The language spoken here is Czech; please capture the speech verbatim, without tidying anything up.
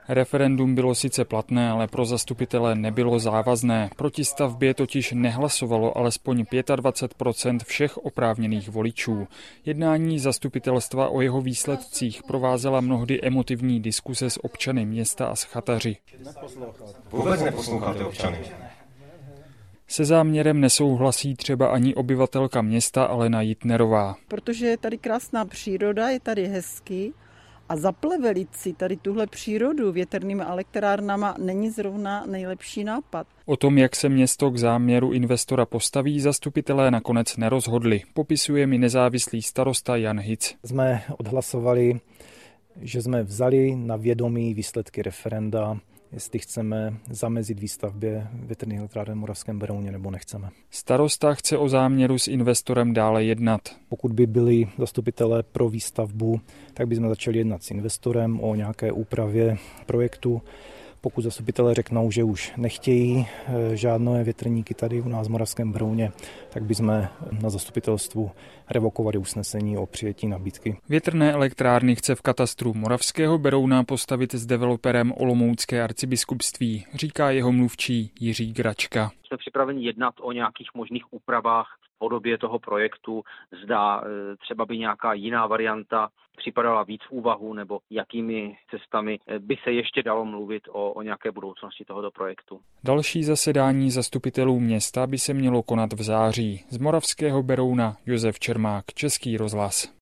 Referendum bylo sice platné, ale pro zastupitele nebylo závazné. Proti stavbě totiž nehlasovalo alespoň dvacet pět procent všech oprávněných voličů. Jednání zastupitelstva o jeho výsledcích provázela mnohdy emotivní diskuse s občany města a s chataři. Vůbec neposloucháte občany. Se záměrem nesouhlasí třeba ani obyvatelka města Alena Jitnerová. Protože je tady krásná příroda, je tady hezky a zaplevelit si tady tuhle přírodu větrnými elektrárnama není zrovna nejlepší nápad. O tom, jak se město k záměru investora postaví, zastupitelé nakonec nerozhodli. Popisuje mi nezávislý starosta Jan Hic. Jsme odhlasovali, že jsme vzali na vědomí výsledky referenda, jestli chceme zamezit výstavbě větrných elektráren v Moravském Berouně nebo nechceme. Starosta chce o záměru s investorem dále jednat. Pokud by byli zastupitelé pro výstavbu, tak bychom začali jednat s investorem o nějaké úpravě projektu. Pokud zastupitelé řeknou, že už nechtějí žádné větrníky tady u nás v Moravském Berouně, tak bychom na zastupitelstvu revokovali usnesení o přijetí nabídky. Větrné elektrárny chce v katastru Moravského Berouna postavit s developerem Olomoucké arcibiskupství, říká jeho mluvčí Jiří Gračka. Jsme připraveni jednat o nějakých možných úpravách v podobě toho projektu, zda třeba by nějaká jiná varianta připadala víc v úvahu, nebo jakými cestami by se ještě dalo mluvit o, o nějaké budoucnosti tohoto projektu. Další zasedání zastupitelů města by se mělo konat v září. Z Moravského Berouna Josef Čermák, Český rozhlas.